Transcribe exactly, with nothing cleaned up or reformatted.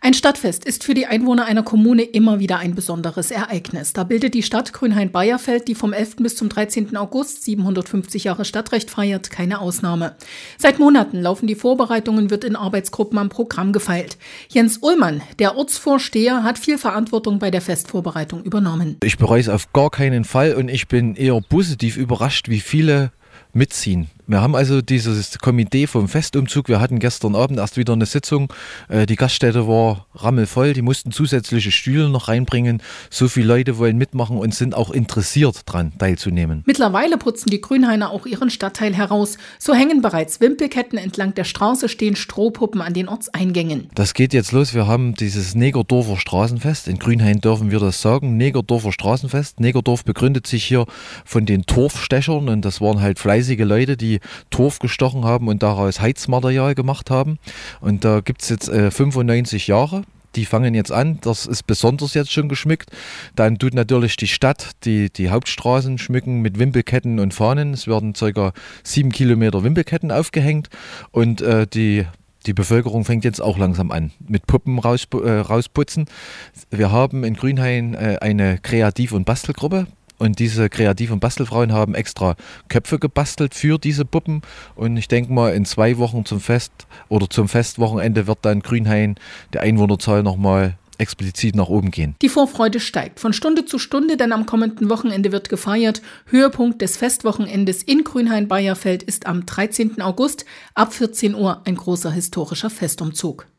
Ein Stadtfest ist für die Einwohner einer Kommune immer wieder ein besonderes Ereignis. Da bildet die Stadt Grünhain-Bayerfeld, die vom elften bis zum dreizehnten August siebenhundertfünfzig Jahre Stadtrecht feiert, keine Ausnahme. Seit Monaten laufen die Vorbereitungen, wird in Arbeitsgruppen am Programm gefeilt. Jens Ullmann, der Ortsvorsteher, hat viel Verantwortung bei der Festvorbereitung übernommen. Ich bereue es auf gar keinen Fall und ich bin eher positiv überrascht, wie viele mitziehen. Wir haben also dieses Komitee vom Festumzug. Wir hatten gestern Abend erst wieder eine Sitzung. Die Gaststätte war rammelvoll. Die mussten zusätzliche Stühle noch reinbringen. So viele Leute wollen mitmachen und sind auch interessiert daran, teilzunehmen. Mittlerweile putzen die Grünhainer auch ihren Stadtteil heraus. So hängen bereits Wimpelketten entlang der Straße, stehen Strohpuppen an den Ortseingängen. Das geht jetzt los. Wir haben dieses Negerdorfer Straßenfest. In Grünhain dürfen wir das sagen. Negerdorfer Straßenfest. Negerdorf begründet sich hier von den Torfstechern und das waren halt fleißige Leute, die Torf gestochen haben und daraus Heizmaterial gemacht haben. Und da gibt es jetzt äh, fünfundneunzig Jahre. Die fangen jetzt an, das ist besonders jetzt schon geschmückt. Dann tut natürlich die Stadt die, die Hauptstraßen schmücken mit Wimpelketten und Fahnen. Es werden ca. sieben Kilometer Wimpelketten aufgehängt und äh, die Die Bevölkerung fängt jetzt auch langsam an mit Puppen raus, äh, rausputzen. Wir haben in Grünhain äh, eine Kreativ- und Bastelgruppe. Und diese Kreativ- und Bastelfrauen haben extra Köpfe gebastelt für diese Puppen. Und ich denke mal, in zwei Wochen zum Fest oder zum Festwochenende wird dann Grünhain der Einwohnerzahl nochmal explizit nach oben gehen. Die Vorfreude steigt von Stunde zu Stunde, denn am kommenden Wochenende wird gefeiert. Höhepunkt des Festwochenendes in Grünhain-Bayerfeld ist am dreizehnten August ab vierzehn Uhr ein großer historischer Festumzug.